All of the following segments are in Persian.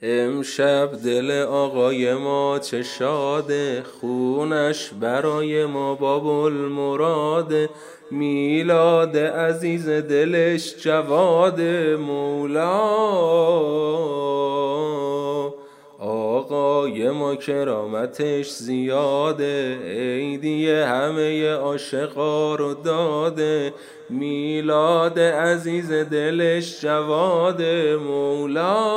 امشب دل آقای ما چه شاده، خونش برای ما باب المراده. میلاد عزیز دلش جواد مولا، آقای ما کرامتش زیاده، عیدی همه عاشقا رو داده. میلاد عزیز دلش جواد مولا،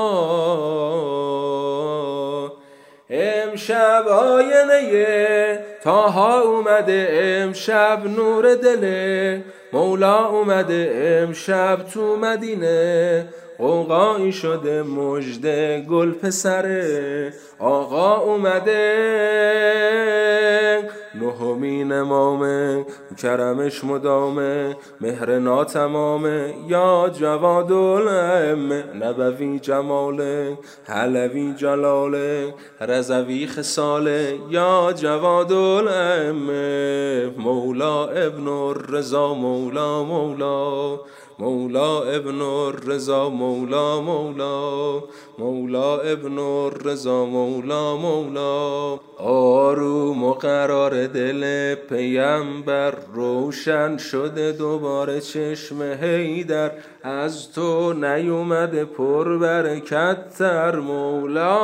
امشب آینه تاها اومده، امشب نور دل مولا اومده، امشب تو مدینه غوغایی شده، مژده گل پسره آقا اومده. نهمین امامه کرمش مدامه، مهر ناتمامه، یا جواد الائمه. نبوی جماله، حلوی جلاله، رضوی خصاله، یا جواد الائمه. مولا ابن الرضا مولا مولا، مولا ابن الرضا مولا مولا، مولا ابن الرضا مولا مولا. آروم و قرار دل پیمبر روشن شده دوباره چشم حیدر، از تو نیومده پر برکت تر مولا.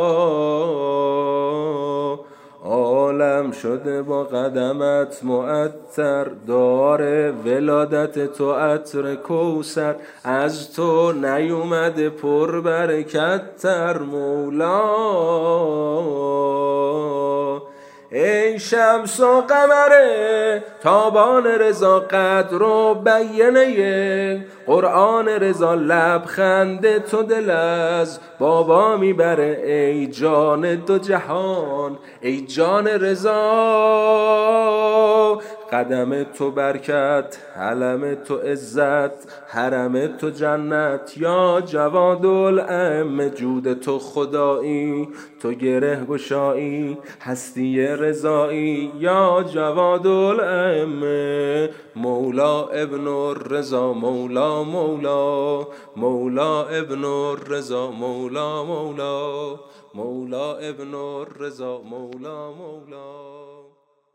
عالم شده با قدمت معطر، داره ولادت تو عطر کوثر، از تو نیومده پر برکت تر مولا. ای شمس و قمر تابان رضا، قدر و بیانه قرآن رضا، لبخند تو دل از بابا میبره، ای جان دو جهان ای جان رضا. قدم تو برکت، علم تو عزت، حرم تو جنت، یا جواد الائمه. جود تو خدایی، تو گره گشایی، هستی رضایی، یا جواد الائمه. مولا ابن الرضا مولا مولا، مولا ابن الرضا مولا مولا، مولا ابن الرضا مولا مولا.